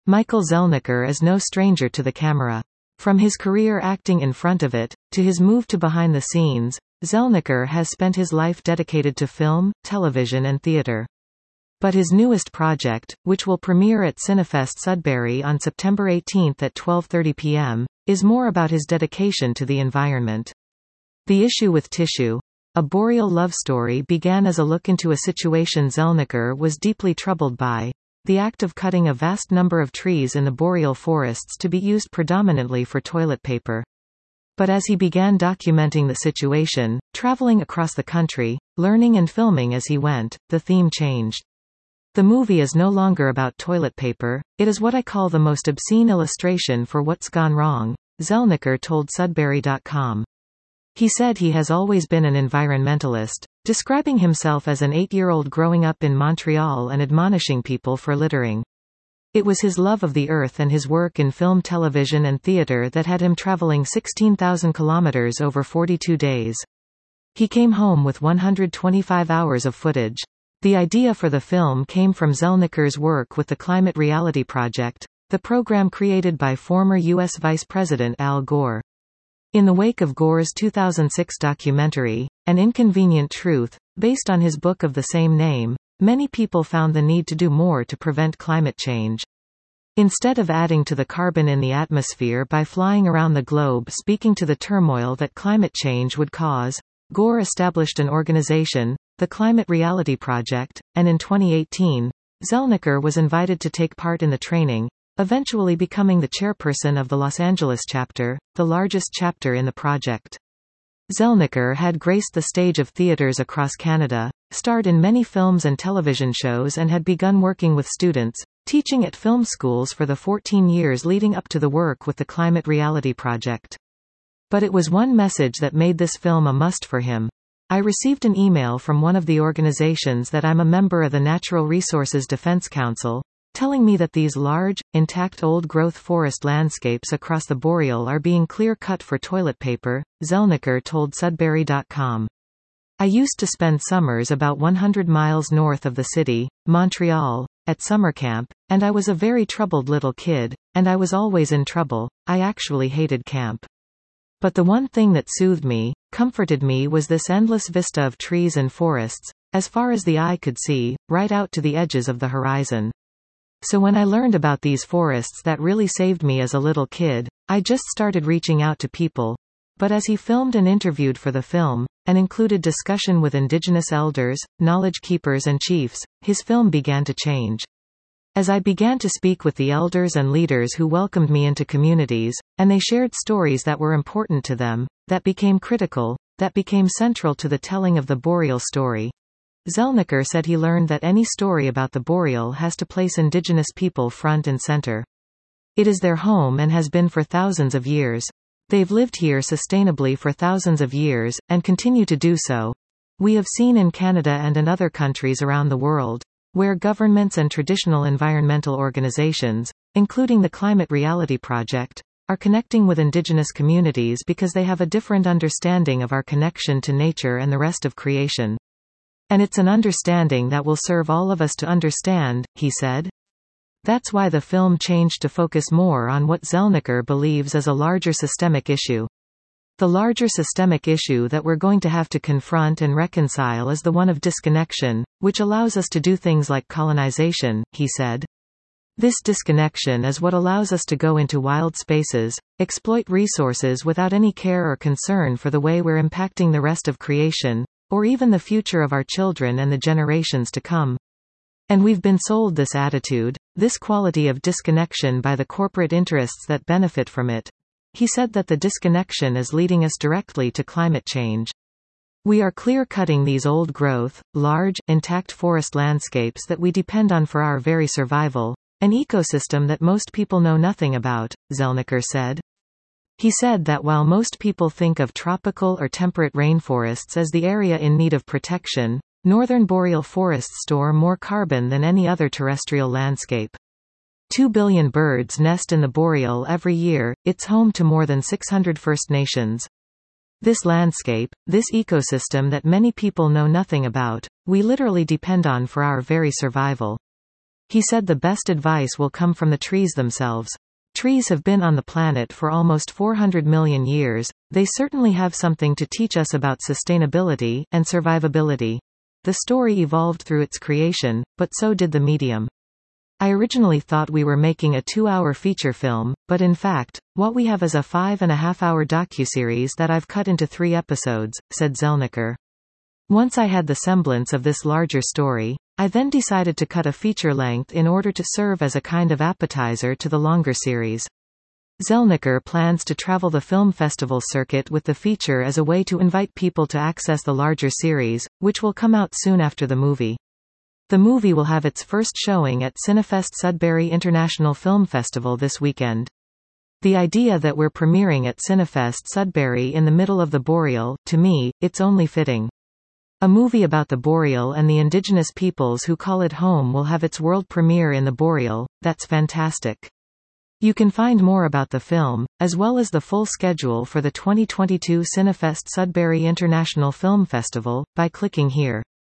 Michael Zelniker is no stranger to the camera. From his career acting in front of it, to his move to behind the scenes, Zelniker has spent his life dedicated to film, television and theatre. But his newest project, which will premiere at Cinefest Sudbury on September 18 at 12:30 p.m., is more about his dedication to the environment. The Issue with Tissue, a boreal love story, began as a look into a situation Zelniker was deeply troubled by: the act of cutting a vast number of trees in the boreal forests to be used predominantly for toilet paper. But as he began documenting the situation, traveling across the country, learning and filming as he went, the theme changed. The movie is no longer about toilet paper, it is what I call the most obscene illustration for what's gone wrong, Zelniker told Sudbury.com. He said he has always been an environmentalist, describing himself as an 8-year-old growing up in Montreal and admonishing people for littering. It was his love of the earth and his work in film, television and theatre that had him traveling 16,000 kilometers over 42 days. He came home with 125 hours of footage. The idea for the film came from Zelniker's work with the Climate Reality Project, the program created by former U.S. Vice President Al Gore. In the wake of Gore's 2006 documentary, An Inconvenient Truth, based on his book of the same name, many people found the need to do more to prevent climate change. Instead of adding to the carbon in the atmosphere by flying around the globe speaking to the turmoil that climate change would cause, Gore established an organization, the Climate Reality Project, and in 2018, Zelniker was invited to take part in the training, eventually becoming the chairperson of the Los Angeles chapter, the largest chapter in the project. Zelniker had graced the stage of theaters across Canada, starred in many films and television shows and had begun working with students, teaching at film schools for the 14 years leading up to the work with the Climate Reality Project. But it was one message that made this film a must for him. I received an email from one of the organizations that I'm a member of, the Natural Resources Defense Council, telling me that these large, intact old-growth forest landscapes across the boreal are being clear-cut for toilet paper, Zelniker told Sudbury.com. I used to spend summers about 100 miles north of the city, Montreal, at summer camp, and I was a very troubled little kid, and I was always in trouble. I actually hated camp. But the one thing that soothed me, comforted me, was this endless vista of trees and forests, as far as the eye could see, right out to the edges of the horizon. So when I learned about these forests, that really saved me as a little kid. I just started reaching out to people. But as he filmed and interviewed for the film, and included discussion with indigenous elders, knowledge keepers and chiefs, his film began to change. As I began to speak with the elders and leaders who welcomed me into communities, and they shared stories that were important to them, that became critical, that became central to the telling of the boreal story. Zelniker said he learned that any story about the boreal has to place indigenous people front and center. It is their home and has been for thousands of years. They've lived here sustainably for thousands of years, and continue to do so. We have seen in Canada and in other countries around the world, where governments and traditional environmental organizations, including the Climate Reality Project, are connecting with indigenous communities because they have a different understanding of our connection to nature and the rest of creation. And it's an understanding that will serve all of us to understand, he said. That's why the film changed to focus more on what Zelniker believes is a larger systemic issue. The larger systemic issue that we're going to have to confront and reconcile is the one of disconnection, which allows us to do things like colonization, he said. This disconnection is what allows us to go into wild spaces, exploit resources without any care or concern for the way we're impacting the rest of creation, or even the future of our children and the generations to come. And we've been sold this attitude, this quality of disconnection by the corporate interests that benefit from it. He said that the disconnection is leading us directly to climate change. We are clear-cutting these old-growth, large, intact forest landscapes that we depend on for our very survival, an ecosystem that most people know nothing about, Zelniker said. He said that while most people think of tropical or temperate rainforests as the area in need of protection, northern boreal forests store more carbon than any other terrestrial landscape. 2 billion birds nest in the boreal every year. It's home to more than 600 First Nations. This landscape, this ecosystem that many people know nothing about, we literally depend on for our very survival. He said the best advice will come from the trees themselves. Trees have been on the planet for almost 400 million years, they certainly have something to teach us about sustainability and survivability. The story evolved through its creation, but so did the medium. I originally thought we were making a 2-hour feature film, but in fact, what we have is a 5.5-hour docuseries that I've cut into 3 episodes, said Zelniker. Once I had the semblance of this larger story, I then decided to cut a feature length in order to serve as a kind of appetizer to the longer series. Zelniker plans to travel the film festival circuit with the feature as a way to invite people to access the larger series, which will come out soon after the movie. The movie will have its first showing at Cinefest Sudbury International Film Festival this weekend. The idea that we're premiering at Cinefest Sudbury in the middle of the Boreal, to me, it's only fitting. A movie about the Boreal and the indigenous peoples who call it home will have its world premiere in the Boreal. That's fantastic. You can find more about the film, as well as the full schedule for the 2022 Cinefest Sudbury International Film Festival, by clicking here.